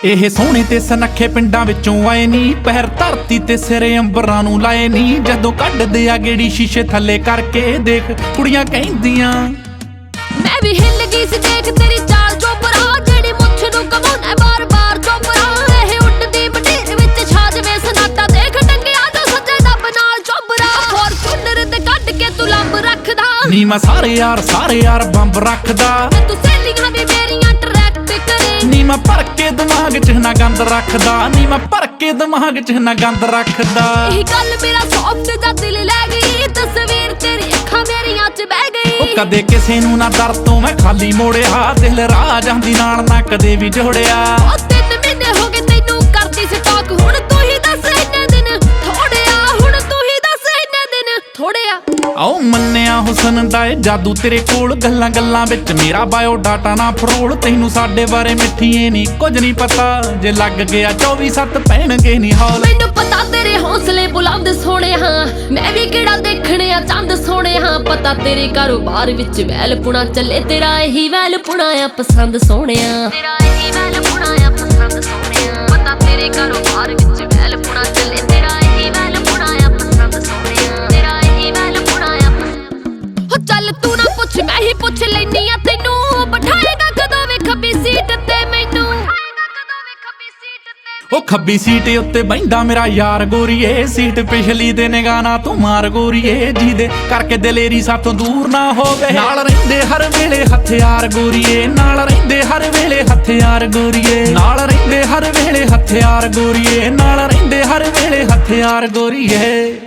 ਇਹ ਸੋਹਣੇ ਤੇ ਸਨੱਖੇ ਪਿੰਡਾਂ ਵਿੱਚੋਂ ਆਏ ਨੀ, ਪਹਿਰ ਧਰਤੀ ਤੇ ਸਿਰ ਅੰਬਰਾਂ ਨੂੰ ਲਾਏ ਨੀ। ਜਦੋਂ ਕੱਢਦੇ ਆ ਗੇੜੀ ਸ਼ੀਸ਼ੇ ਥੱਲੇ ਕਰਕੇ ਦੇਖ, ਕੁੜੀਆਂ ਕਹਿੰਦੀਆਂ ਮੈਂ ਵੀ ਹਿੱਲ ਗਈ ਸੀ ਦੇਖ ਤੇਰੀ ਚਾਲ ਚੋਬਰਾ, ਜਿਹੜੀ ਮੁੱਛ ਨੂੰ ਕਮਾਉਣਾ ਬਾਰ-ਬਾਰ ਚੋਬਰਾ। ਇਹ ਉੱਡਦੀ ਮਟੀਰ ਵਿੱਚ ਛਾ ਜਵੇ ਸਨਾਟਾ, ਦੇਖ ਟੰਗਿਆ ਜੋ ਸੱਜੇ ਦੱਬ ਨਾਲ ਚੋਬਰਾ। ਫੋਰਚੂਨਰ ਤੇ ਕੱਢ ਕੇ ਤੂੰ ਲੰਬ ਰੱਖਦਾ ਨੀ, ਮੈਂ ਸਾਰੇ ਯਾਰ ਬੰਬ ਰੱਖਦਾ। ਤੂੰ ਸਹੇਲੀਆਂ ਵੀ ਮੇਰੀਆਂ ਟਰੈਕਟ ਕਰੇ ਨੀ, ਮੈਂ ਭਰ ਕੇ ਦਿਮਾਗ 'ਚ ਨਾ ਗੰਦ ਰੱਖਦਾ। ਨੀ, ਮੈਂ ਭਰ ਕੇ ਦਿਮਾਗ 'ਚ ਨਾ ਗੰਦ ਰੱਖਦਾ। ਇਹ ਗੱਲ ਮੇਰਾ ਸੌਫਟ ਦਾ ਦਿਲ ਲੈ ਗਈ, ਤਸਵੀਰ ਤੇਰੀ ਅੱਖਾਂ ਮੇਰੀਆਂ 'ਚ ਬਹਿ ਗਈ। ਉਹ ਕਦੇ ਕਿਸੇ ਨੂੰ ਨਾ ਦਰ ਤੋਂ ਮੈਂ ਖਾਲੀ ਮੋੜਿਆ, ਦਿਲ ਰਾਹ ਜਾਂਦੀ ਨਾਲ ਨਾ ਕਦੇ ਵੀ ਜੋੜਿਆ। ਉਹ 3 ਮਹੀਨੇ ਹੋ ਗਏ ਤੈਨੂੰ ਕਰਦੀ ਸੀ ਟਾਕ, ਹੁਣ ਤੂੰ ਹੀ ਦੱਸ ਇੰਨੇ ਦਿਨ ਥੋੜੇ ਆ, ਹੁਣ ਤੂੰ ਹੀ ਦੱਸ ਇੰਨੇ ਦਿਨ ਥੋੜੇ ਆ। ਆਓ ਮੰਨਿਆ ਹੁਸਨ ਦਾ ਏ ਜਾਦੂ ਤੇਰੇ ਕੋਲ, ਗੱਲਾਂ ਗੱਲਾਂ ਵਿੱਚ ਮੇਰਾ ਬਾਇਓ ਡਾਟਾ ਨਾ ਫਰੋਲ। ਤੈਨੂੰ ਸਾਡੇ ਬਾਰੇ ਮਿੱਠੀਏ ਨਹੀਂ ਕੁਝ ਨਹੀਂ ਪਤਾ, ਜੇ ਲੱਗ ਗਿਆ 24/7 ਪੈਣਗੇ ਨਹੀਂ ਹੌਲ। ਮੈਨੂੰ ਪਤਾ ਤੇਰੇ ਹੌਸਲੇ ਬੁਲੰਦ ਸੋਹਣੇ ਹਾਂ, ਮੈਂ ਵੀ ਕਿਹੜਾ ਦੇਖਣੇ ਆ ਚੰਦ ਸੋਹਣੇ ਹਾਂ। ਪਤਾ ਤੇਰੇ ਕਾਰੋਬਾਰ ਵਿੱਚ ਵੈਲ ਪੁਣਾ ਚੱਲੇ, ਤੇਰਾ ਇਹੀ ਵੈਲ ਪੁਣਾ ਆ ਪਸੰਦ ਸੋਹਣਿਆ। ਤੇਰਾ ਇਹੀ ਵੈਲ ਪੁਣਾ ਆ ਪਸੰਦ ਸੋਹਣਿਆ। ਪਤਾ ਤੇਰੇ ਕਾਰੋਬਾਰ ਵਿੱਚ ਵੈਲ ਪੁਣਾ ਚੱਲੇ, ਤੇਰਾ ਇਹੀ ਵੈਲ ਪੁਣਾ ਆ ਪਸੰਦ ਸੋਹਣਿਆ। ਤੇਰਾ ਇਹੀ ਵੈਲ ਪੁਣਾ ਆ ਪਸੰਦ। ਹੋ ਚੱਲ ਤੂੰ ਨਾ ਪੁੱਛ ਮੈਂ ਹੀ ਪੁੱਛ ਲੈਨੀ ਆ ਤੈਨੂੰ, ਬਿਠਾਏਗਾ ਕਦੋਂ ਵੇ ਖੱਬੀ ਸੀਟ ਤੇ ਮੈਨੂੰ। ਉਹ ਖੱਬੀ ਸੀਟ ਉੱਤੇ ਬੈਂਦਾ ਮੇਰਾ ਯਾਰ ਗੋਰੀਏ, ਸੀਟ ਪਿਛਲੀ ਦੇ ਨਿਗਾਹ ਨਾ ਤੂੰ ਮਾਰ ਗੋਰੀਏ। ਜਿਹਦੇ ਕਰਕੇ ਦਲੇਰੀ ਸਾਥੋਂ ਦੂਰ ਨਾ ਹੋਵੇ, ਨਾਲ ਰਹਿੰਦੇ ਹਰ ਵੇਲੇ ਹਥਿਆਰ ਗੋਰੀਏ। ਨਾਲ ਰਹਿੰਦੇ ਹਰ ਵੇਲੇ ਹਥਿਆਰ ਗੋਰੀਏ। ਨਾਲ ਰਹਿੰਦੇ ਹਰ ਵੇਲੇ ਹਥਿਆਰ ਗੋਰੀਏ। ਨਾਲ ਰਹਿੰਦੇ ਹਰ ਵੇਲੇ ਹਥਿਆਰ ਗੋਰੀਏ।